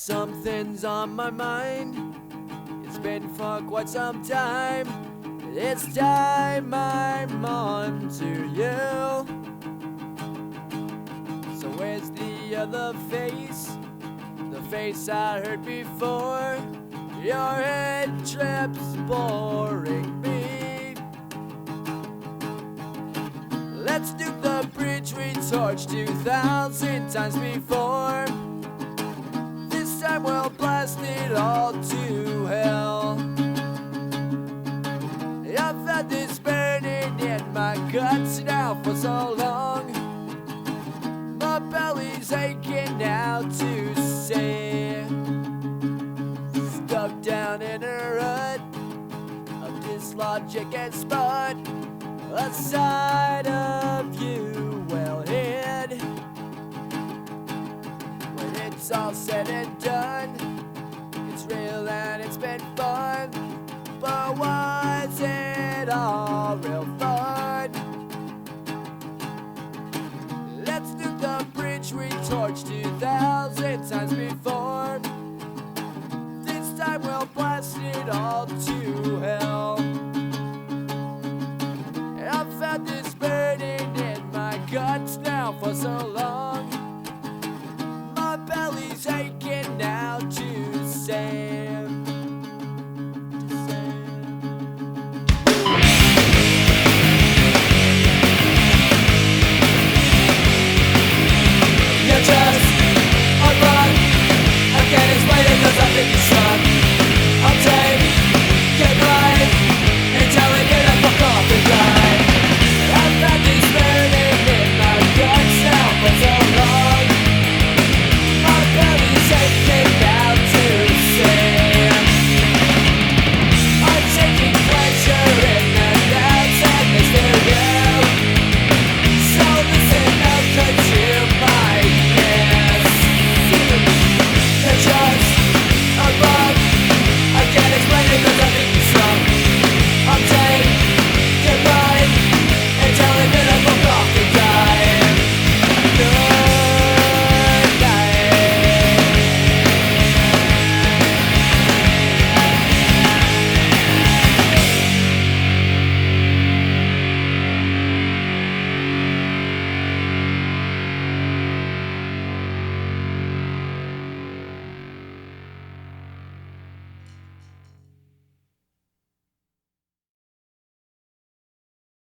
Something's on my mind. It's been for quite some time. It's time I'm on to you. So where's the other face? The face I heard before. Your head trips boring me. Let's do the bridge we torched 2,000 times before. This time we'll blast it all to hell. I've had this burning in my guts now for so long. My belly's aching now to say. Stuck down in a rut of dislogic and spot. A side of you well hid. When it's all said and done,